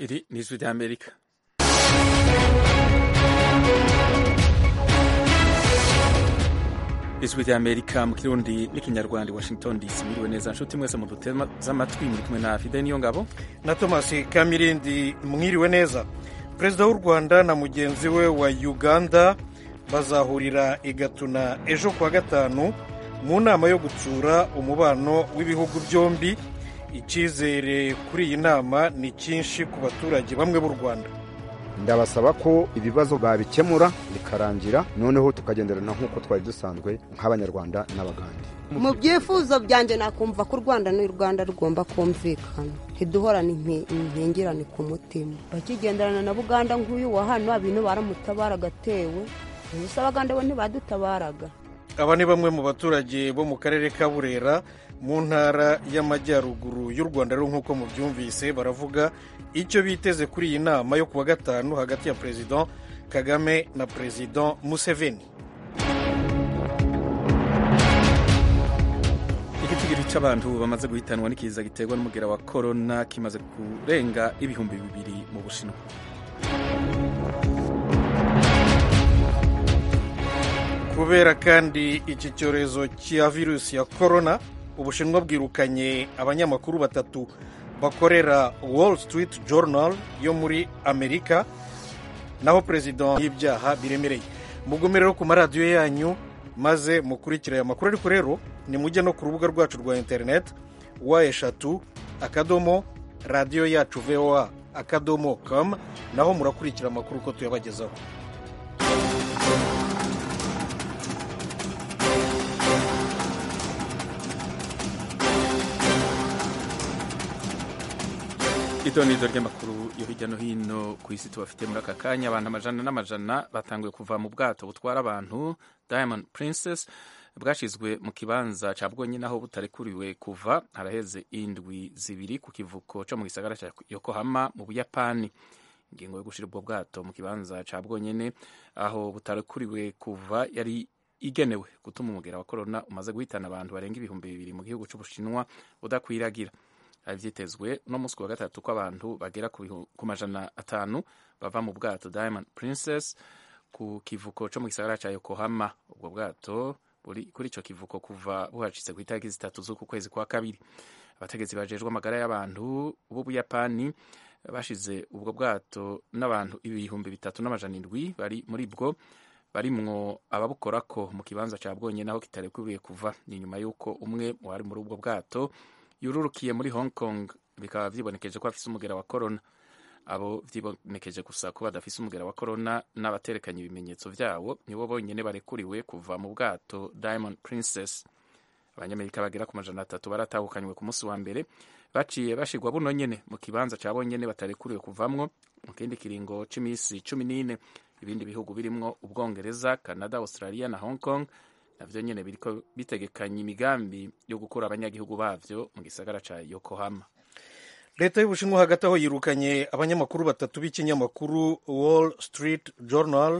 Iri ni ijwi ry'Amerika. Ijwi ry'Amerika mu Kirundi n'ikinyarwanda Washington DC. Miriwe neza nshuti mwese mu dutema z'amatwi, muri kumwe na Fidel Niyongabo na Thomas Kamirindi. Mwiriwe neza. Perezida w'u Rwanda na mugenzi we wa Uganda bazahurira i Gatuna ejo kuwa gatanu mu nama yo gutsura umubano w'ibihugu byombi. Icyizere kuri iyi nama ni cyinshi ku baturage bamwe b'u Rwanda. Ndabasaba ko ibibazo babikemura bikarangira, noneho tukagenderana nk'uko twari dusanzwe nk'abanyarwanda n'abagande. Mu byifuzo byanjye nakumva ko u Rwanda n'u Rwanda rugomba kumvikana, ntiduhorane impingirane ku mutima. Bakigenderana na Buganda nk'uyu wa hano, abintu baramutabara gatewe, gusa abaganda bo ntibadutabaraga. Aba ni bamwe mu baturage bo mu karere ka Burera mu ntara y'amajyaruguru y'u Rwanda. Rero nk'uko mubyumvise, baravuga icyo biteze kuri iyi nama yo kuwa gatanu hagati ya President Kagame na President Museveni. Igitigiri cy'abantu bamaze guhitanwa n'ikiza giterwa n'umugera wa corona kimaze kurenga ibihumbi 2,000 mu Bushinwa. Kubera kandi iki cyorezo cya virusi ya corona, Ubushinwa bwirukanye abanyamakuru 3 bakorera Wall Street Journal yo muri Amerika, naho president y'ibyaha biremereye. Mugume rero ku maradiyo yanyu maze mukurikira aya makuru. Ariko rero ni mujye no ku rubuga rwacu rwa internet wa3.radio-yacu-voa.com, naho murakurikira amakuru ko tuyabagezaho. Idonido ry'amakuru yo hirya no hino ku isi tubafite muri aka kanya. Abantu amajana n'amajana batanguye kuva mu bwato butwara abantu Diamond Princess bwashizwe mu kibanza ca bwonyene aho butarekuriwe kuva haraheze indwi 2 ku kivuko co mu gisagara ca Yokohama mu Buyapani. Ingingo yo gushira ubwo bwato mu kibanza ca bwonyene aho butarekuriwe kuva yari igenewe gutuma umugera wa corona umaze guhitana abantu barenga ibihumbi 2,000 mu gihugu c'Ubushinwa udakwiragira. Vyitezwe no musi wa gatatu ko abantu bagera ku majana 5 bava mu bwato Diamond Princess ku kivuko co mu gisagara ca Yokohama. Ubwo bwato buri kuri ico kivuko kuva buhacitse ku itariki 3 z'uku kwezi kwa kabiri. Abategetsi bajejwe amagara y'abantu b'Ubuyapani bashize ubwo bwato n'abantu 3,700 bari muri bwo, barimwo ababukorako mu kibanza ca bwonye naho kitarekuriye kuva. Ni nyuma yuko umwe mu bari muri ubwo bwato yururukiye muri Hong Kong, bikaba vyibonekeje ko afise umugera wa corona. Abo vyibonekeje gusa ko badafise umugera wa corona n'abaterekanye ibimenyetso vyawo nibo bonyene barekuriwe kuva mu bwato Diamond Princess. Abanyamerika bagera ku majana 3 baratahukanywe ku munsi wa mbere, baciye bashigwa buno nyene mu kibanza ca bonyene batarekuriwe kuvamwo mu kindi kiringo c'imisi 14. Ibindi bihugu birimwo Ubwongereza, Canada, Australia na Hong Kong navyo nyene biriko bitegekanya imigambi yo gukura abanyagihugu bavyo mu gisagara ca Yokohama. Leta y'Ubushinwa hagati aho yirukanye abanyamakuru 3 b'ikinyamakuru Wall Street Journal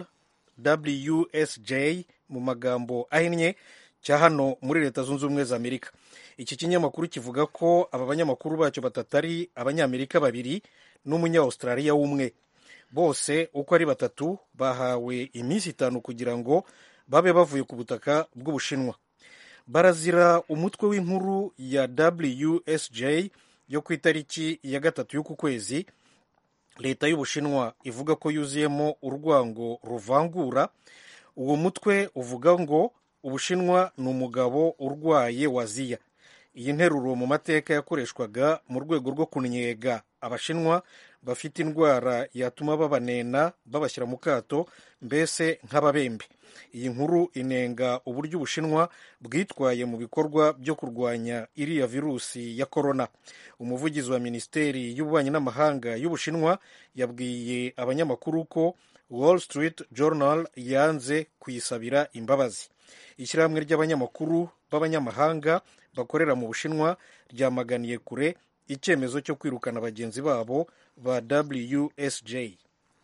WSJ mu magambo ahinnye cya hano muri Leta Zunze Ubumwe za Amerika. Iki kinyamakuru kivuga ko aba banyamakuru bacyo 3 ari abanyamerika 2 n'umunya-Australia 1. Bose uko ari 3 bahawe iminsi 5 kugira ngo babe bavuye ku butaka bw'Ubushinwa. Barazira umutwe w'inkuru ya WSJ yo ku itariki ya 3 y'uku kwezi. Leta y'Ubushinwa ivuga ko yuzuyemo urwango ruvangura. Uwo mutwe uvuga ngo Ubushinwa ni umugabo urwaye waziya. Iyi nteruro mu mateka yakoreshwaga mu rwego rwo kunyega Abashinwa bafite indwara yatuma babanena babashyira mu kato, mbese nk'ababembe. Iyi nkuru inenga uburyo Ubushinwa bwitwaye mu bikorwa byo kurwanya iriya virusi ya corona. Umuvugizi wa Minisiteri y'Ububanyi n'Amahanga y'Ubushinwa yabwiye abanyamakuru ko Wall Street Journal yanze kuyisabira imbabazi. Ishyirahamwe ry'abanyamakuru b'abanyamahanga bakorera mu Bushinwa ryamaganiye kure icyemezo cyo kwirukana bagenzi babo ba WSJ.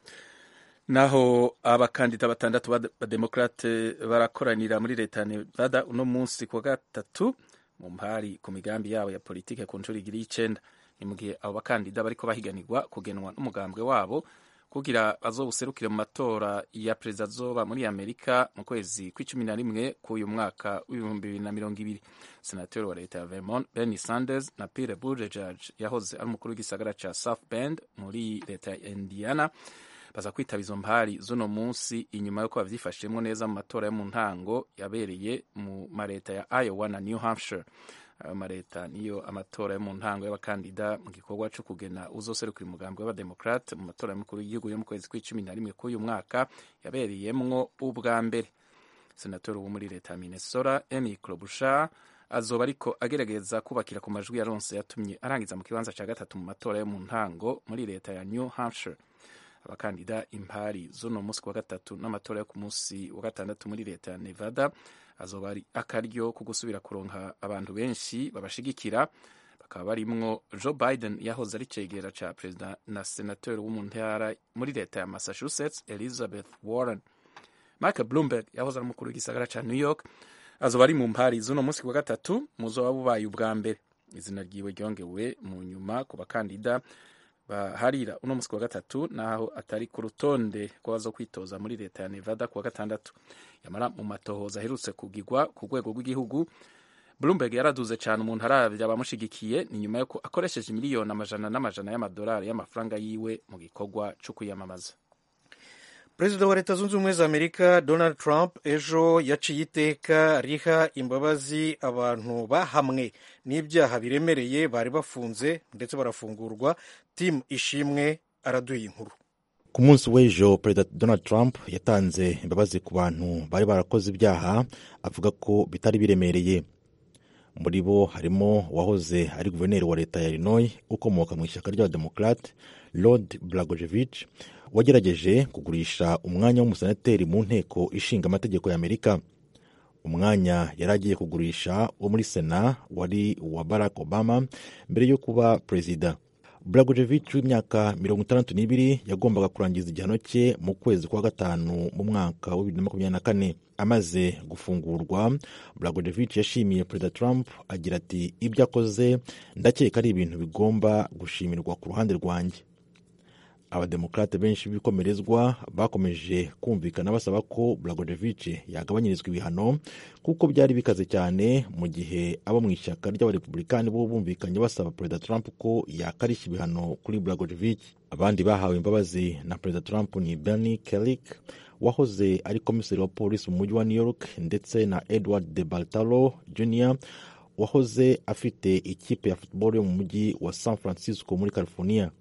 Naho abakandida 6 b'Abademokrate barakoranira muri leta ya Nevada uno munsi kuwa gatatu mu mpari ku migambi yabo ya politike ku nshuro igira y'icenda. Ni mu gihe abo bakandida bariko bahiganirwa kugenwa n'umugambwe wabo kugira bazowuserukire mu matora ya perezida azoba muri Amerika mu kwezi kwa11 k'uyu mwaka w'2020. Senateri wa leta ya Vermont Bernie Sanders na Pete Buttigieg yahoze ari umukuru w'igisagara ca South Bend muri leta ya Indiana baza kwitaba izo mpari z'uno munsi inyuma yuko bavyifashemwo neza mu matora yo mu ntango yabereye mu mareta ya Iowa na New Hampshire. Ayo mareta niyo amatora yo mu ntango y'abakandida mu gikorwa cyo kugena uzoserukira umugambi w'abademokrate mu matora y'umukuru w'igihugu yo mu kwezi kwa11 k'uyu mwaka yabereyemwo ubwa mbere. Senatori wo muri leta ya Minnesota Amy Klobuchar azoba ariko agerageza kubakira ku majwi yaronse yatumye arangiza mu kibanza ca gatatu mu matora yo mu ntango muri leta ya New Hampshire. Abakandida impari z'uno munsi wa gatatu n'amatora yo ku munsi wa gatandatu muri leta ya Nevada azoba ari akaryo ko gusubira kuronka abantu benshi babashigikira, bakaba barimwo Joe Biden yahoze ari cegera ca perezida na senateur wo mu ntara muri leta ya Massachusetts Elizabeth Warren. Michael Bloomberg yahoze ari umukuru w'igisagara ca New York azoba ari mu mpari z'uno munsi wa gatatu muzoba bubaye ubwa mbere. Izina ryiwe ryongewe mu nyuma ku bakandida baharira uno munsi wa gatatu naho atari ku rutonde rw'abazo kwitoza muri leta ya Nevada kuwa gatandatu. Yamara mu matohoza aherutse kugirwa ku rwego rw'igihugu, Bloomberg yaraduze cyane umuntu aravye abamushigikiye ni nyuma yuko akoresheje miliyoni amajana y'amadolari y'amafaranga yiwe mu gikorwa cyo kwiyamamaza. Perezida wa Leta Zunze Ubumwe za Amerika Donald Trump ejo yaciye iteka riha imbabazi abantu bahamwe n'ibyaha biremereye bari bafunze ndetse barafungurwa. Tim Ishimwe araduha inkuru. Ku munsi w'ejo Perezida Donald Trump yatanze imbabazi ku bantu bari barakoze ibyaha avuga ko bitari biremereye. Muri bo harimo wahoze ari guverineri wa leta ya Illinois ukomoka mu ishyaka ry'abademokrate Rod Blagojevich wagerageje kugurisha umwanya w'umusenateri mu nteko ishinga amategeko ya Amerika. Umwanya yaragiye kugurisha wo muri Sena wari wa Barack Obama mbere yo kuba perezida. Blagojevich w'imyaka 62 yagombaga kurangiza igihano cye mu kwezi kwa gatanu mu mwaka wa 2024. Amaze gufungurwa, Blagojevich yashimiye Perezida Trump agira ati ibyo akoze ndakeka ari ibintu bigomba gushimirwa ku ruhande rwanjye. Abademokrate benshi b'ibikomerezwa bakomeje kumvikana basaba ko Blagojevich yagabanyirizwa ibihano kuko byari bikaze cyane, mu gihe abo mu ishyaka ry'abarepublikani bo bumvikanye basaba Perezida Trump ko yakarishya ibihano kuri Blagojevich. Abandi bahawe imbabazi na Perezida Trump ni Bernie Kerik wahoze ari komiseri wa polisi mu mujyi wa New York ndetse na Edward de Bartolo Jr. wahoze afite ikipe ya football yo mu mujyi wa San Francisco muri California.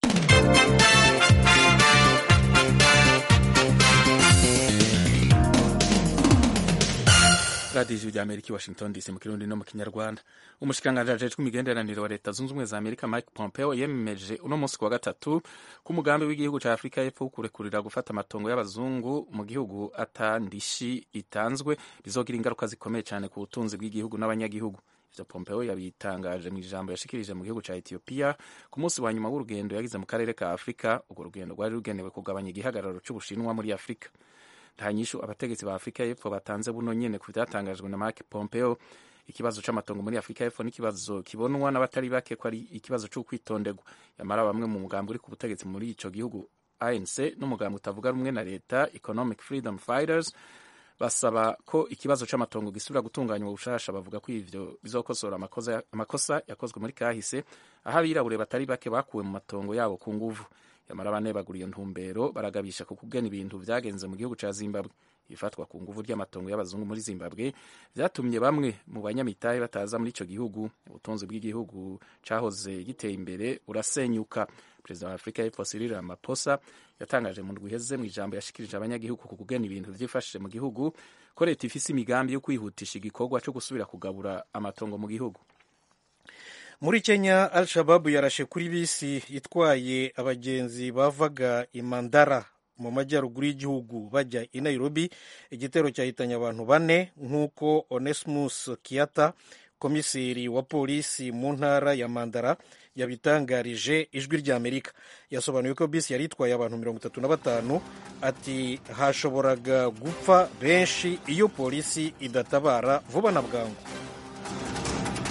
Radio ya Amerika Washington DC mu Kirundi no mu Kinyarwanda. Umushikiranganji ajejwe imigenderanire wa Leta Zunze Ubumwe za Amerika Mike Pompeo yemeje uno munsi wa gatatu ku mugambi w'igihugu ca Afrika y'Epfo wo kurekurira gufata amatongo y'abazungu mu gihugu atandishi itanzwe bizogira ingaruka zikomeye cyane ku butunzi bw'igihugu n'abanyagihugu. Ivyo Pompeo yabitangaje mu ijambo yashikirije mu gihugu ca Ethiopia ku munsi wa nyuma w'urugendo yagize mu karere ka Afrika. Urwo rugendo rwari rugenewe kugabanya igihagararo c'Ubushinwa muri Afrika. Nta nyishu abategetsi ba Afrika y'Epfo batanze buno nyene ku vyatangajwe na Mike Pompeo. Ikibazo c'amatongo muri Afrika y'Epfo n'ikibazo kibonwa n'abatari bake ko ari ikibazo cyo kwitonderwa. Yamara bamwe mu mugambi uri ku butegetsi muri ico gihugu ANC n'umugambi utavuga rumwe na leta Economic Freedom Fighters basaba ko ikibazo c'amatongo gisubira gutunganywa ubushasha. Bavuga ko ivyo bizokosora amakosa yakozwe muri kahise aho abirabure batari bake bakuwe mu matongo yabo ku nguvu. Yamara bane baguriye ntumbero baragabisha ku kugena ibintu vyagenze mu gihugu ca Zimbabwe. Ifatwa ku nguvu ry'amatongo y'abazungu muri Zimbabwe vyatumye bamwe mu banyamitahe bataza muri ico gihugu. Ubutunzi bw'igihugu cahoze giteye imbere urasenyuka. Perezida wa Afrika y'Epfo Cyril Ramaphosa yatangaje mu ndwi iheze mu ijambo yashikirije abanyagihugu ku kugena ibintu vyifashije mu gihugu ko leta ifise imigambi yo kwihutisha igikorwa cyo gusubira kugabura amatongo mu gihugu. Muri Kenya, Al-Shabaab yarashe kuri bisi itwaye abagenzi bavaga i Mandara mu majyaruguru y'igihugu bajya i Nairobi. Igitero cyahitanye abantu 4 nk'uko Onesmus Kiata, komiseri wa polisi mu ntara ya Mandara, yabitangarije Ijwi ry'Amerika. Yasobanuye ko bisi yari itwaye abantu 35, ati hashoboraga gupfa benshi iyo polisi idatabara vuba na bwangu.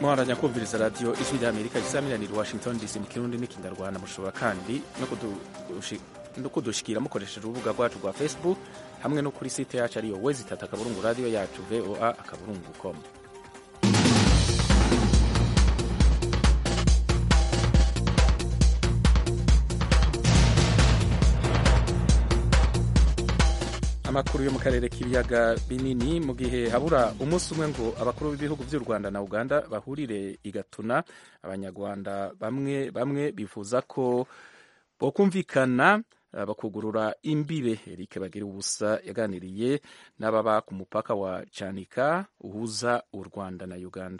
muharanya kumviriza radiyo ijwi ry'Amerika risamiranira i Washington DC mu kirundi n'ikinyarwanda. Mushobora kandi no kudushikira mukoresheje urubuga rwacu rwa Facebook hamwe no kuri site yacu ariyo www.radio yacu voa.com. Amakuru yo mu karere k'ibiyaga binini. Mu gihe habura umunsi umwe ngo abakuru b'ibihugu by'u Rwanda na Uganda bahurire i Gatuna, abanyarwanda bamwe bifuza ko bokumvikana bakugurura imbibe. Eric Bagiruwubusa yaganiriye n'ababa ku mupaka wa Cyanika uhuza u Rwanda na Uganda.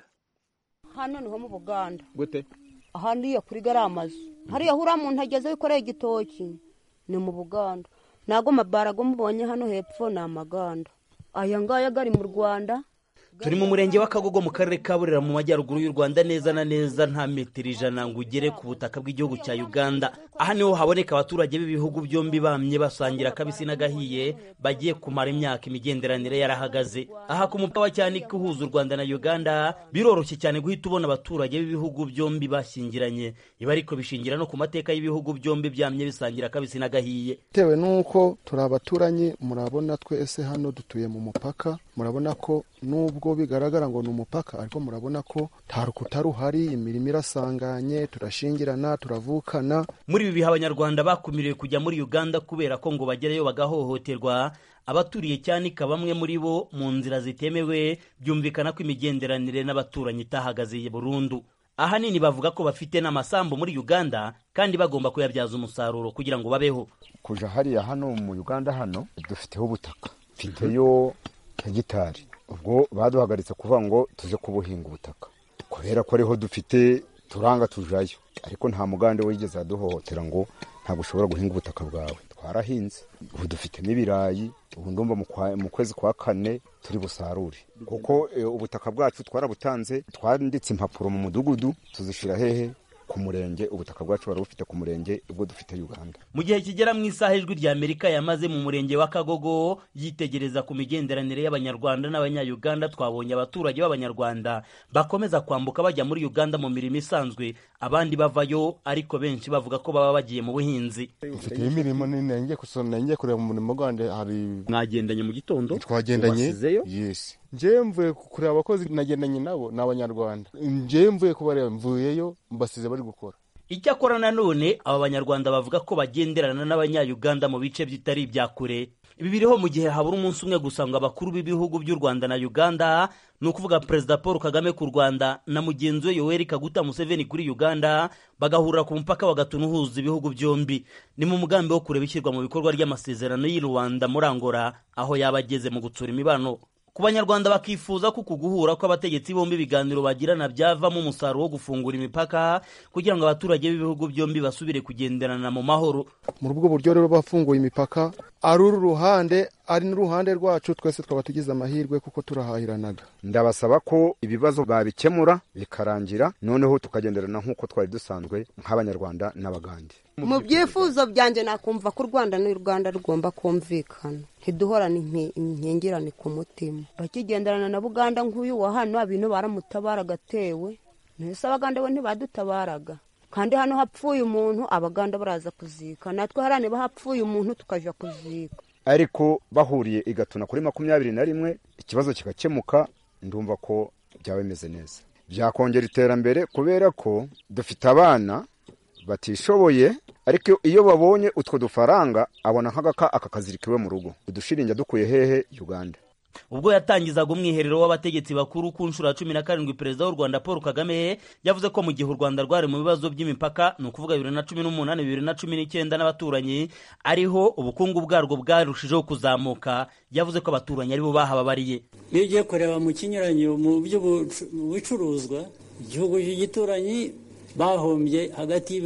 Hano niho mu Buganda gute ahandi ya kuri garamazi hari yahura mu ntageze wikoreye igitoki ni mu Buganda. Nago mabarago mubonye hano hepfo na Maganda aya ngaya gari mu Rwanda. Turi mu murenge wa Kagogo mu karere ka Burera mu majyaruguru y'u Rwanda, neza na neza nta metero 100 ngo ugere ku butaka bw'igihugu cya Uganda. Aha niho haboneka abaturage b'ibihugu byombi bamye basangira kabisi n'agahiye, bagiye kumara imyaka imigenderanire yarahagaze. Aha ku mupaka wa Cyanika uhuza u Rwanda na Uganda biroroshye cyane guhita ubona abaturage b'ibihugu byombi bashyingiranye. Ibi ariko bishingira no ku mateka y'ibihugu byombi byamye bisangira kabisi n'agahiye. Tewe nuko turi abaturanyi, murabona twese hano dutuye mu mupaka, murabona ko nubwo bigaragara ngo ni umupaka ariko murabona ko nta rukuta ruhari, imirimo irasanganye, turashingirana, turavukana. Muri ibi bihe abanyarwanda bakumiriwe kujya muri Uganda kubera ko ngo bagereyo bagahohoterwa. Abaturiye Cyanika bamwe muri bo mu nzira zitemewe, byumvikana ko imigenderanire n'abaturanyi itahagaze burundu. Ahanini bavuga ko bafite n'amasambu muri Uganda kandi bagomba kuyabyaza umusaruro kugira ngo babeho. Kuja hariya hano mu Uganda hano dufiteho ubutaka, mfiteyo hegitari. Ubwo baduhagaritse kuvuga ngo tuje kubuhinga ubutaka kubera ko ariho dufite turanga tujayo, ariko nta mugande wigeze aduhohotera ngo ntabwo ushobora guhinga ubutaka bwawe. Twarahinze, ubu dufite n'ibirayi, ubu ndumva mu kwezi kwa 4 turi busarure, kuko ubutaka bwacu twarabutanze, twanditse impapuro mu mudugudu tuzishira hehe ku murenge. Ubutaka bwacu bari bufite ku murenge, ubwo dufite Uganda. Mu gihe kigera mu isaha ijwi rya Amerika yamaze mu murenge wa Kagogo yitegereza ku migenderanire y'abanyarwanda n'abanya-Uganda, twabonye abaturage b'abanyarwanda bakomeza kwambuka bajya muri Uganda mu mirimo isanzwe, abandi bavayo ariko benshi bavuga ko baba bagiye mu buhinzi. Ufite imirimo nenge kusona nenge kureba mu murimo Uganda. Hari mwagendanye mu gitondo? Twagendanye, yes. Nje mvuye kureba abakozi nagendanye nabo n'abanyarwanda. Nje mvuye kubareba, mvuyeyo mbasize bari gukora. Icyakora nanone aba banyarwanda bavuga ko bagenderana n'abanya-Uganda mu bice bitari ibya kure. Ibi biriho mu gihe habura umunsi umwe gusa ngo abakuru b'ibihugu by'u Rwanda na Uganda, ni ukuvuga Perezida Paul Kagame ku Rwanda na mugenzi we Yoweri Kaguta Museveni kuri Uganda, bagahurira ku mupaka wa Gatuna uhuza ibihugu byombi. Ni mu mugambi wo kureba ishyirwa mu bikorwa ry'amasezerano y'i Rwanda muri Angola, aho yabageze mu gutsura imibano. Ku banyarwanda bakifuza ko guhura kw'abategetsi bombi ibiganiro bagirana byavamo umusaruro wo gufungura imipaka kugira ngo abaturage b'ibihugu byombi basubire kugenderana mu mahoro. Muri ubwo buryo rero bafunguye imipaka, ari uru ruhande ari n'uruhande rwacu, twese twaba tugize amahirwe kuko turahahiranaga. Ndabasaba ko ibibazo babikemura bikarangira, noneho tukagenderana nk'uko twari dusanzwe nk'abanyarwanda n'abagande. Mu byifuzo byanjye nakumva ko u Rwanda n'u Rwanda rugomba kumvikana, ntiduhorane inkingirane ku mutima. Bakigenderana na Buganda nk'uyu wa hano, abintu baramutabara gatewe, nese abaganda bo ntibadutabaraga. Kandi hano hapfuye umuntu, abaganda baraza kuzika, natwe harane bahapfuye umuntu tukaja kuzika. Ariko bahuriye i Gatuna kuri 21 ikibazo kikakemuka, ndumva ko byawe meze neza, byakongera iterambere kubera ko dufite abana batishoboye, ariko iyo babonye utwo dufaranga abona nk'agaka akakazirikiwe mu rugo. Udushirinja dukuye hehe? Uganda. Ubwo yatangizaga umwiherero w'abategetsi bakuru ku nshuro ya 17, Perezida w'u Rwanda Paul Kagame yavuze ko mu gihe u Rwanda rwari mu bibazo by'imipaka, ni ukuvuga 2018 2019 n'abaturanyi, ariho ubukungu bwarwo bwarushijeho kuzamuka. Yavuze ko abaturanyi aribo bahababariye. Iyo ugiye kureba mu kinyuranyo mu by'ubucuruzwa, igihugu cy'igituranyi bahombye hagati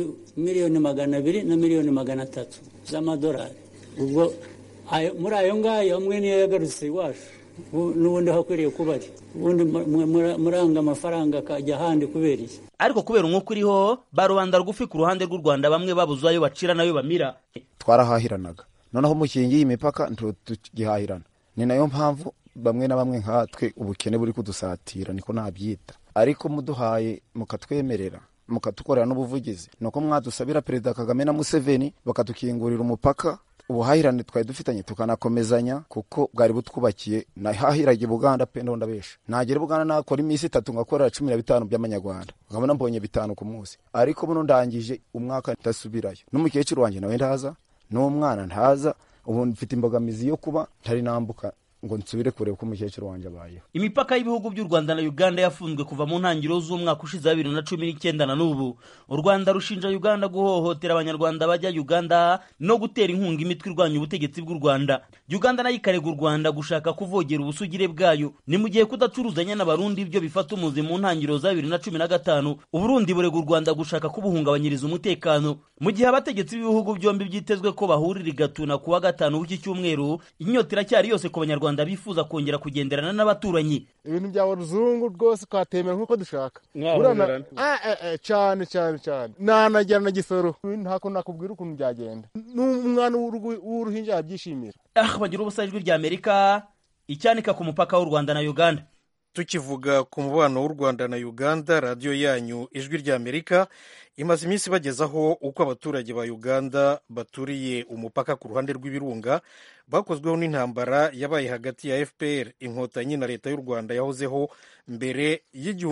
$200,000 na $300,000 z'amadolari. Ubwo muri ayo ngayo amwe niyo yagarutse iwacu, n'ubundi hakwiriye kuba ari ubundi muranga amafaranga akajya ahandi kubera iki. Ariko kubera umwuka uriho, ba rubanda rugufi ku ruhande rw'u Rwanda bamwe babuze ayo bacira nayo bamira. Twarahahiranaga, noneho mu kingi y'imipaka ntitugihahirana. Ni nayo mpamvu bamwe na bamwe nkatwe ubukene buri kudusatira, niko nabyita. ariko muduhaye mukatwemerera mukatukorera n'ubuvugizi nuko mwadusabira Perezida Kagame na Museveni bakatukingurira umupaka ubuhahirane twari dufitanye tukanakomezanya kuko bwari butwubakiye nahahiraga Buganda pe ndabesha nagera Buganda nakora iminsi 3 ngakorera 15 by'amanyarwanda nkabona mbonye 5 ku munsi ariko buno ndangije umwaka ndasubirayo n'umukecuru wanje nawe ndaza n'umwana ntaza ubu mfite imbogamizi yo kuba ntari nambuka ngo nsubire kureba ko umukecuru wanje abayeho. Imipaka y'ibihugu by'u Rwanda na Uganda yafunzwe kuva mu ntangiriro z'umwaka ushize 2019 na n'ubu. U Rwanda rushinja Uganda guhohotera abanyarwanda bajya Uganda no gutera inkunga imitwe irwanya ubutegetsi bw'u Rwanda. Uganda nayo ikarega u Rwanda gushaka kuvogera ubusugire bwayo. Ni mu gihe kudacuruzanya n'abarundi ibyo bifata umuzi mu ntangiriro za 2015. Uburundi burega u Rwanda gushaka kubuhungabanyiriza umutekano. Mu gihe abategetsi b'ibihugu byombi byitezwe ko bahurira igatuna kuwa gatanu w'iki cyumweru, inyota iracyari yose ku banyarwanda bifuza kongera kugenderana n'abaturanyi. Ibintu bya ruzungu rwose kwatemera nkuko dushaka. Cyane nanajyana na Gisoro ntako nakubwira ukuntu byagenda. N'umwana w'uruhinja yabyishimira. Bagira ubusa ijwi rya Amerika icyanika ku mupaka w'u Rwanda na Uganda. Tukivuga ku mubano w'u Rwanda na Uganda, radio yanyu ijwi rya Amerika imaze iminsi bagezaho uko abaturage ba Uganda baturiye umupaka ku ruhande rw'ibirunga bakozweho n'intambara yabaye hagati ya FPR inkotanyi na leta y'u Rwanda yahozeho mbere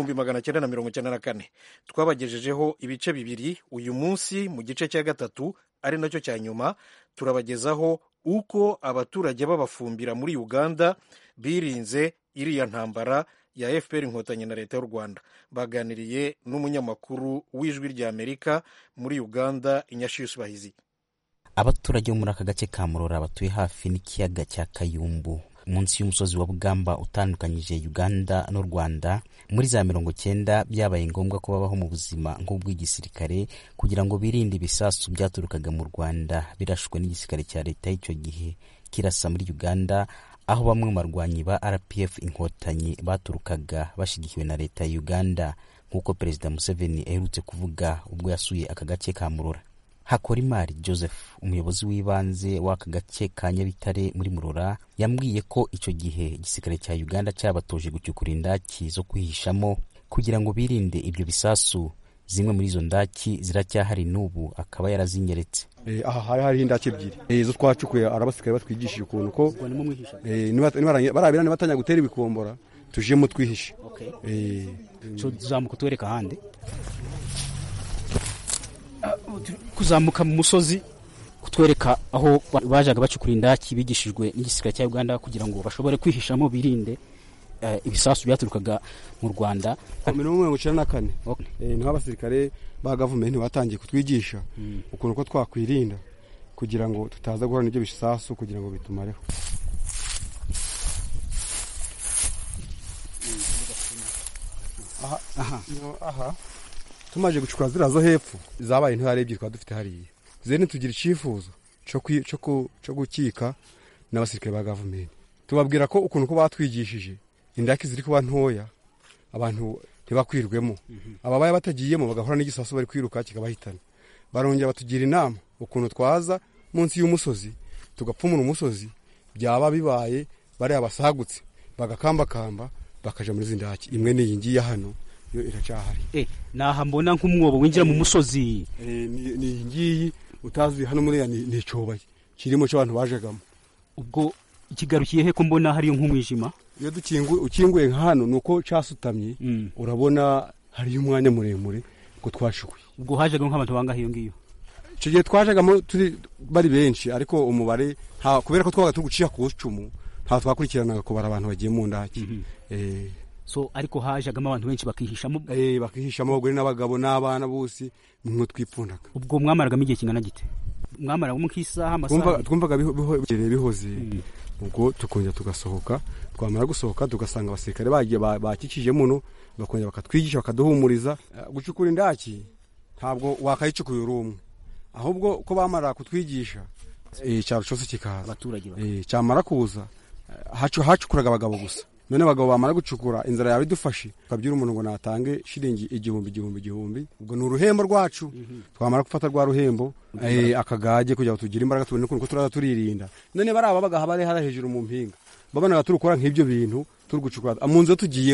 y'1994. Twabagejejeho ibice bibiri. Uyu munsi mu gice cya gatatu ari nacyo cya nyuma turabagezaho uko abaturage b'abafumbira muri Uganda birinze iriya ntambara ya FPR inkotanyi na leta y'u Rwanda. Baganiriye n'umunyamakuru w'ijwi rya Amerika muri Uganda Inyashiyusi Bahizi. Abaturage bo muri aka gace ka Murora batuye hafi n'ikiyaga cya Kayumbu munsi y'umusozi wa Bugamba utandukanyije Uganda n'u Rwanda muri za 90 byabaye ngombwa ko babaho mu buzima nk'ubw'igisirikare kugira ngo birinde ibisasu byaturukaga mu Rwanda birashwe n'igisirikare cya leta y'icyo gihe kirasa muri Uganda, aho bamwe marwanyi ba RPF inkotanyi baturukaga bashigikiwe na leta ya Uganda nk'uko Perezida Museveni aherutse kuvuga ubwo yasuye aka gace ka Murora. Hakorimari Joseph, umuyobozi w'ibanze w'aka gace ka Nyabitare muri Murora, yambwiye ko icyo gihe igisirikare cya Uganda cyabatoje gucyukura indaki zo kwihishamo kugira ngo birinde ibyo bisasu. Zimwe muri izo ndaki ziracyahari n'ubu akaba yarazinyeretse. Aha hari indaki ebyiri izo twacukuye arabasirikare batwigishije ukuntu ko barabirane batanya gutera ibikombora tuje mu twihishe. So zamuka twereka hande kuzamuka mu musozi kutwereka aho bajaga bacukura indaki bigishijwe n'igisirikare cya Uganda kugira ngo bashobore kwihishamo birinde ibisasu byaturukaga mu Rwanda. 1994 niho abasirikare ba government batangiye kutwigisha ukuntu ko twakwirinda kugira ngo tutaza guhura n'ibyo bisasu kugira ngo bitumareho. Aha tumaje gucukura zira zo hepfo zabaye ntiharebye twa dufite hariya zene tugira icifuzo cyo gukika n'abasirikare ba government tubabwira ko ukuntu ko batwigishije indaki ziri kuba ntoya abantu ntibakwirwemo ababaye batagiyemo bagahora n'igisasu bari kwiruka kikabahitana. Barongera batugira inama ukuntu twaza munsi y'umusozi tugapfumura umusozi byaba bibaye bari abasagutse bagakambakamba bakaja muri zindaki imwe n'iyingiye hano yo iracahari. Naha mbona nk'umwobo winjira mu musozi ni ngiyi utazi hano muri ya ni cobaye kirimo cyo abantu bajagamo. Ubwo ikigarukiye he ko mbona hari nk'umwijima? Iyo ukinguye nka hano nuko cyasutamye urabona hari umwanya muremure ko twashukuye. Ubwo hajaga nk'abantu bangahe iyo ngiyo? Icyo gihe twajagamo turi bari benshi ariko umubare kubera ko twaga tuguciya ku cumu nta twakurikiranaga ko bara abantu bagiye mu ndaki. So ariko hajagamo abantu benshi bakihishamo bakihishamo abagore n'abagabo n'abana bose nimwe twipfundaga. Ubwo mwamaragamo igihe kingana gite? Mwamaraga mu kisaha amasaha? Twumvaga bihoze ubwo tukongera tugasohoka. Twamara gusohoka tugasanga abasirikare bagiye bakikije muno bakongera bakatwigisha bakaduhumuriza. Gucukura indaki ntabwo wakayicukuye urumwe ahubwo ko bamara kutwigisha cyaro cyose kikaza abaturage cyamara kuza hacukuraga abagabo gusa. None abagabo bamara gucukura inzara yawe idufashe ukabyira umuntu ngo natange shilingi igihumbi. Ubwo ni uruhembo rwacu. Twamara gufata rwa ruhembo akagage kugira ngo tugire imbaraga tubone ko turaza turirinda. None bari aba bagaha bari hejuru mu mpinga babanaga turukora nk'ibyo bintu turi gucukura mu nzu tugiyemo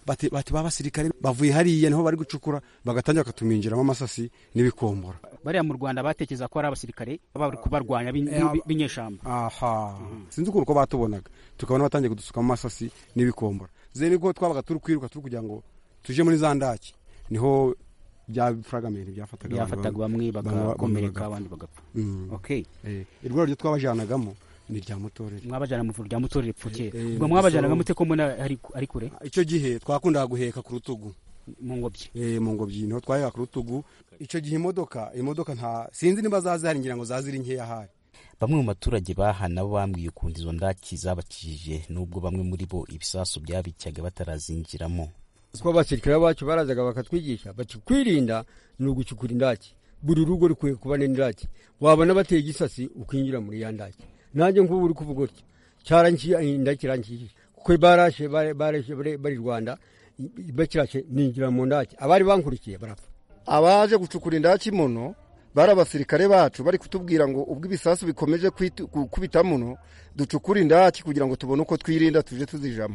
bati babasirikare bavuye hariya niho bari gucukura bagatangira bakatuminjiramo amasasi n'ibikombora. Bariya mu Rwanda batekereza ko ari abasirikare bari kubarwanya b'inyeshamba. Aha. Sinzi ukuntu ko batubonaga tukabona batangiye kudusukamo amasasi n'ibikombora. Zeni ko twabaga turi kwiruka turi kugira ngo tuje muri za ndaki niho bya fragment byafataga bamwe bagakomereka abandi bagapfa. Okay. Irwaro ryo twabajanagamo ni rya Mutorere. Mwabajana mu rya Mutorere pfuke. Ubwo mwabajanaga mute ko mbona ari kure? Icyo gihe twakundaga guheka ku rutugu. Mu ngobyi. Mu ngobyi niho twaheka ku rutugu. Icyo gihe imodoka nta sinzi niba zazihari ngira ngo zaziri nkeya hari. Bamwe mu baturage bahana bambwiye ukuntu izo ndaki zabakijije nubwo bamwe muri bo ibisasu byabicyaga batarazinjiramo. Kwa abasirikare bacu barazaga bakatwigisha bati kwirinda ni ugucukura indaki. Buri rugo rukwiye kuba n'indaki. Wabona bateye igisasi ukinjira muri ya ndaki. Nanjye nk'ubu uri kuvuga utyo cyarangiye indaki rankije kuko barashe bari Rwanda bakirashe ninjira mu ndaki abari bankurikiye barapfa. Abaje gucukura indaki muno bari abasirikare bacu bari kutubwira ngo ubwo ibisasu bikomeje kubita muno ducukura indaki kugira ngo tubone uko twirinda tuje tuzijamo.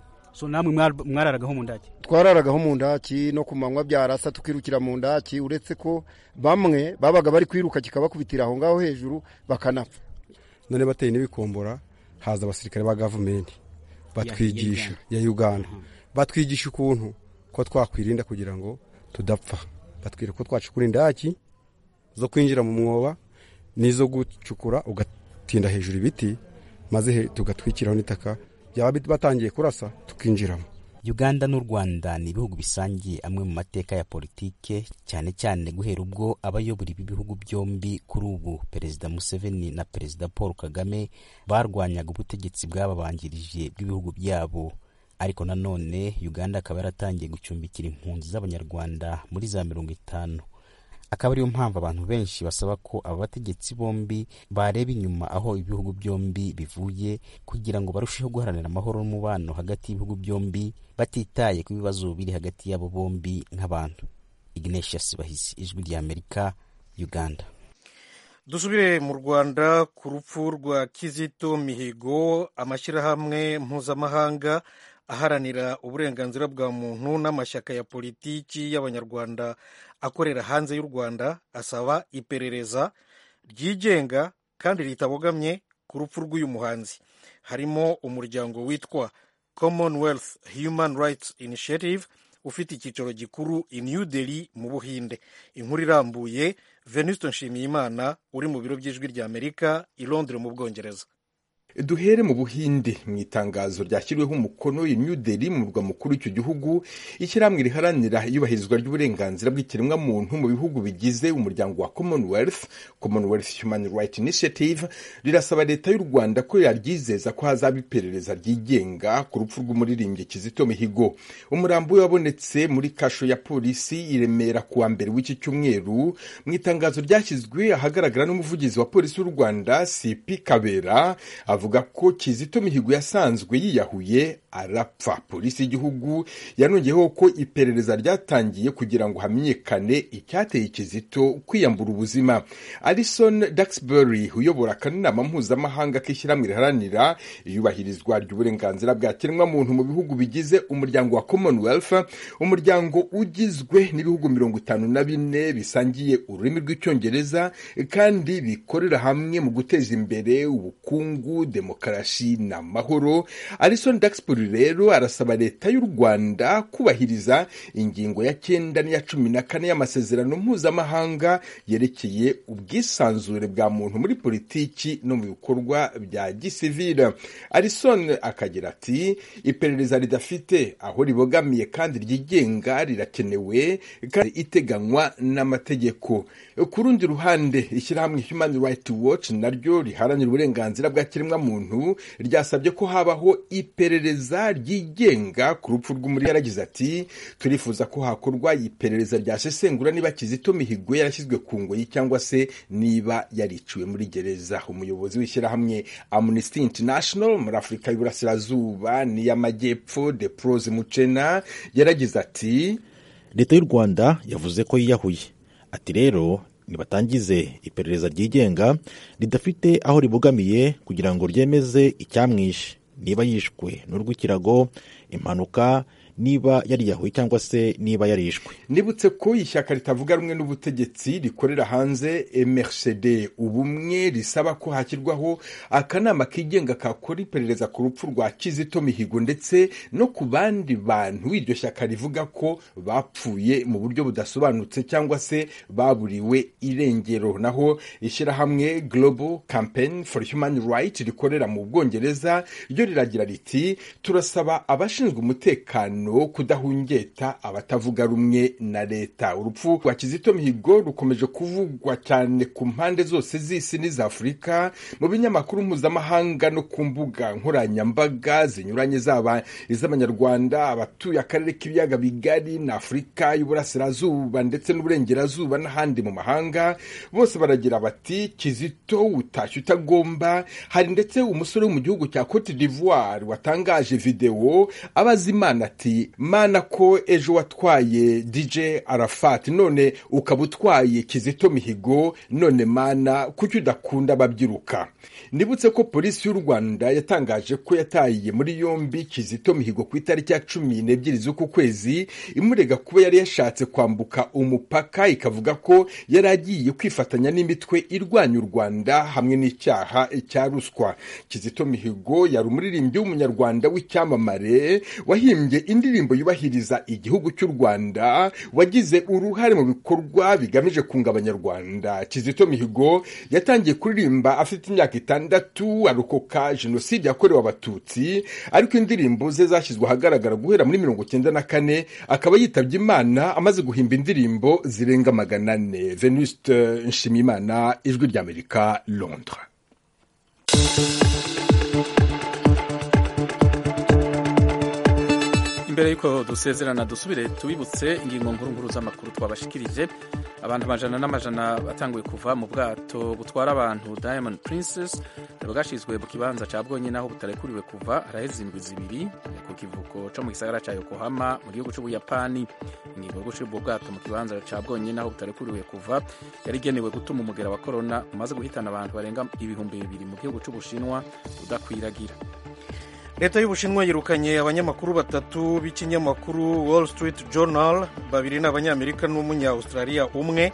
So namwe mwararagaho mu ndaki? Twararagaho mu ndaki no kumanywa byarasa tukirukira mu ndaki uretse ko bamwe babaga bari kwiruka kikabakubitira aho ngaho hejuru bakanapfa. None bateye n'ibikombora haza abasirikare ba government batwigisha ya Uganda batwigisha ukuntu ko twakwirinda kugira ngo tudapfa. Batwira ko twacukura indaki zo kwinjira mu mwoba nizo gucukura ugatinda hejuru ibiti maze tugatwikiraho n'itaka byaba batangiye kurasa tukinjiramo. Uganda n'u Rwanda ni ibihugu bisangiye amwe mu mateka ya politike cyane cyane guhera ubwo abayobora ibi bihugu byombi kuri ubu Perezida Museveni na Perezida Paul Kagame barwanyaga ubutegetsi bw'ababanjirije bw'ibihugu byabo. Ariko nanone Uganda akaba yaratangiye gucumbikira impunzi z'abanyarwanda muri za 50. Akaba ariyo mpamvu abantu benshi basaba ko aba bategetsi bombi bareba inyuma aho ibihugu byombi bivuye kugira ngo barusheho guharanira amahoro n'umubano hagati y'ibihugu byombi batitaye ku bibazo biri hagati yabo bombi nk'abantu. Ignatius Bahizi, Ijwi ry'Amerika, Uganda. Dusubire mu Rwanda ku rupfu rwa Kizito Mihigo. Amashyirahamwe mpuzamahanga aharanira uburenganzira bwa muntu n'amashyaka ya politiki y'abanyarwanda akorera hanze y'u Rwanda asaba iperereza ryigenga kandi ritabogamye ku rupfu rw'uyu muhanzi. Harimo umuryango witwa Commonwealth Human Rights Initiative ufite icyicaro gikuru i New Delhi mu Buhinde. Inkuru irambuye Venuste Nshimiyimana uri mu biro by'Ijwi ry'Amerika i Londres mu Bwongereza. Duhere mu Buhinde. Mu itangazo ryashyiriweho umukono i New Delhi mu murwa mukuru w'icyo gihugu, ishyirahamwe riharanira iyubahirizwa ry'uburenganzira bw'ikiremwa muntu mu bihugu bigize umuryango wa Commonwealth Human Rights Initiative rirasaba leta y'u Rwanda ko yaryizeza ko hazaba iperereza ryigenga ku rupfu rw'umuririmbyi Kizito Mihigo. Umurambo we wabonetse muri kasho ya polisi i Remera kuwa mbere w'iki cyumweru. Mu itangazo ryashyizwe ahagaragara n'umuvugizi wa polisi y'u Rwanda CP Kabera avuga ko Kizito Mihigo yasanzwe yiyahuye arapfa. Polisi y'igihugu yanongeyeho ko iperereza ryatangiye kugira ngo hamenyekane icyateye Kizito kwiyambura ubuzima. Alison Duxbury uyobora akanama mpuzamahanga k'ishyirahamwe riharanira iyubahirizwa ry'uburenganzira bwa kiremwamuntu mu bihugu bigize umuryango wa Commonwealth, umuryango ugizwe n'ibihugu 54 bisangiye ururimi rw'icyongereza kandi bikorera hamwe mu guteza imbere ubukungu, demokarasi n'amahoro. Alison Duxbury rero arasaba leta y'u Rwanda kubahiriza ingingo ya 9 n'iya 14 y'amasezerano mpuzamahanga yerekeye ubwisanzure bwa muntu muri politiki no mu bikorwa bya gisivile. Alison akagira ati iperereza ridafite aho ribogamiye kandi ryigenga rirakenewe kandi iteganywa n'amategeko. Ku rundi ruhande, ishyirahamwe Human Rights Watch naryo riharanira uburenganzira bwa kiremwa muntu ryasabye ko habaho iperereza ryigenga ku rupfu rw'umuririmbyi. Yaragize ati turifuza ko hakorwa iperereza ryasesengura niba Kizito Mihigo yarashyizwe ku ngoyi cyangwa se niba yariciwe muri gereza. Umuyobozi w'ishyirahamwe Amnesty International muri Afurika y'Uburasirazuba n'iy'Amajyepfo Deprose Muchena yaragize ati leta y'u Rwanda yavuze ko yiyahuye. Ati rero nibatangize iperereza ryigenga ridafite aho ribogamiye kugira ngo ryemeze icyamwishe, niba yishwe n'urw'ikirago, impanuka, niba yariyahuye cyangwa se niba yarishwe. Nibutse ko ishyaka ritavuga rumwe n'ubutegetsi rikorera hanze MRCD ubumwe risaba ko hashyirwaho akanama kigenga kakora iperereza ku rupfu rwa Kizito Mihigo ndetse no ku bandi bantu iryo shyaka rivuga ko bapfuye mu buryo budasobanutse cyangwa se baburiwe irengero. Naho ishyirahamwe Global Campaign for Human Rights rikorera mu Bwongereza ryo riragira riti turasaba abashinzwe umutekano kudahungeta abatavuga rumwe na leta. Urupfu rwa Kizito Mihigo rukomeje kuvugwa cyane ku mpande zose z'isi n'iza Afurika mu binyamakuru mpuzamahanga no ku mbuga nkoranyambaga zinyuranye, zaba iz'Abanyarwanda, abatuye akarere k'ibiyaga bigari na Afurika y'Uburasirazuba ndetse n'Uburengerazuba n'ahandi mu mahanga. Bose baragira bati Kizito utashye utagomba. Hari ndetse umusore wo mu gihugu cya Cote d'Ivoire watangaje video abaza Imana ati Mana ko ejo watwaye DJ Arafat none ukaba utwaye Kizito Mihigo, none Mana kuki udakunda babyiruka. Nibutse ko polisi y'u Rwanda yatangaje ko yataye muri yombi Kizito Mihigo ku itariki ya 12 z'uku kwezi imurega kuba yari yashatse kwambuka umupaka, ikavuga ko yari agiye kwifatanya n'imitwe irwanya u Rwanda hamwe n'icyaha cya ruswa. Kizito Mihigo yari umuririmbyi w'umunyarwanda w'icyamamare wahimbye indirimbo yubahiriza igihugu cy'u Rwanda, wagize uruhare mu bikorwa bigamije kunga Abanyarwanda. Kizito Mihigo yatangiye kuririmba afite imyaka 6, arokoka jenoside yakorewe Abatutsi, ariko indirimbo ze zashyizwe ahagaragara guhera muri 1994, akaba yitabye Imana amaze guhimba indirimbo zirenga 400. Venuste Nshimiyimana, Ijwi ry'Amerika, Londres. Imbere yuko dusezerana dusubire tubibutse ingingo nkuru z'amakuru twabashikirije. Abantu amajana n'amajana batanguye kuva mu bwato butwara abantu Diamond Princess bwashizwe mu kibanza ca bwonyene aho butarekuriwe kuva haraheze indwi zibiri ku kivuko co mu gisagara ca Yokohama mu gihugu c'Ubuyapani. Ingingo yo gushira ubwo bwato mu kibanza ca bwonyene aho butarekuriwe kuva yari igenewe gutuma umugera wa corona umaze guhitana abantu barenga 2,000 mu gihugu c'Ubushinwa udakwiragira. Leta y'Ubushinwa yirukanye abanyamakuru 3 b'ikinyamakuru Wall Street Journal, 2 n'abanyamerika n'umunya-Australia umwe.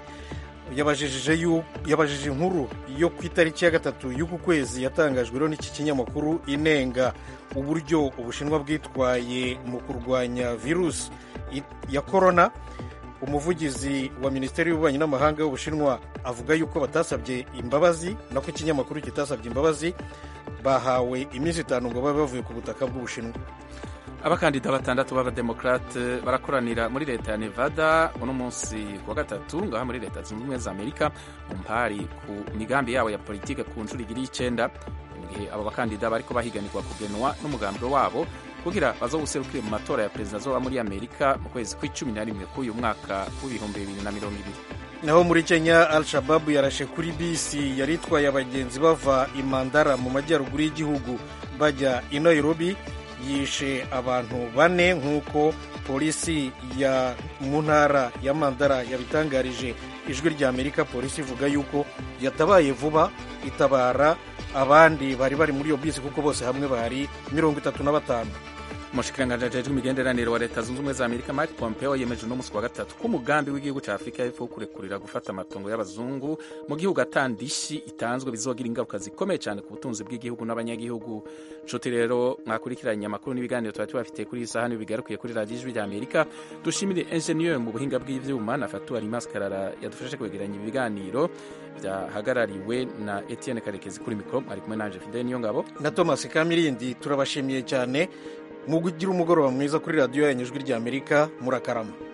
Yabajije inkuru yo ku itariki ya 3 y'uku kwezi yatangajwe rero n'iki kinyamakuru inenga uburyo Ubushinwa bwitwaye mu kurwanya virusi ya corona. Umuvugizi wa Minisiteri y'Ububanyi n'Amahanga y'Ubushinwa avuga yuko batasabye imbabazi, nako ikinyamakuru kitasabye imbabazi, bahawe iminsi 5 ngo babe bavuye ku butaka bw'Ubushinwa. Abakandida 6 b'Abademokrate barakoranira muri leta ya Nevada uno munsi wa gatatu ngaha muri leta zunze ubumwe za Amerika mu mpari ku migambi yabo ya politike ku nshuro igiri 9, mu gihe abo bakandida bariko bahiganirwa kugenwa n'umugambi wabo kugira bazoguserukire mu matora ya perezida azoba muri Amerika mu kwezi kwa 11 k'uyu mwaka w'2020. Naho muri Kenya, Al-Shabaab yarashe kuri bisi yari itwaye abagenzi bava i Mandara mu majyaruguru y'igihugu bajya i Nairobi, yishe abantu 4 nk'uko polisi ya mu ntara ya Mandara yabitangarije Ijwi ry'Amerika. Polisi ivuga yuko yatabaye vuba itabara abandi bari muri iyo bisi kuko bose hamwe bari 35. Umushikiranganji ajejwe imigenderanire wa leta zunze ubumwe za Amerika Mike Pompeo yemeje no musi wa gatatu ko umugambi w'igihugu cya Afurika y'Epfo kurekurira gufata amatongo y'abazungu mu gihugu atandishi itanzwe bizogira ingaruka zikomeye cyane ku butunzi bw'igihugu n'abanyagihugu. Nshuti rero mwakurikiranye amakuru n'ibiganiro twari tubafite kuri iyi sahani bigarukiye kuri radiyo Ijwi ry'Amerika. Dushimire engineer mu buhinga bw'ivyuma na Fatou Alimas Karara yadufashe kwegeranya ibiganiro byahagarariwe na Etienne Karekezi kuri mikro, ari kumwe nanje Fidel Niyongabo na Thomas Kamirindi. Turabashimiye cyane, mugira umugoroba mwiza kuri radiyo yanyu Ijwi ry'Amerika. Murakarama.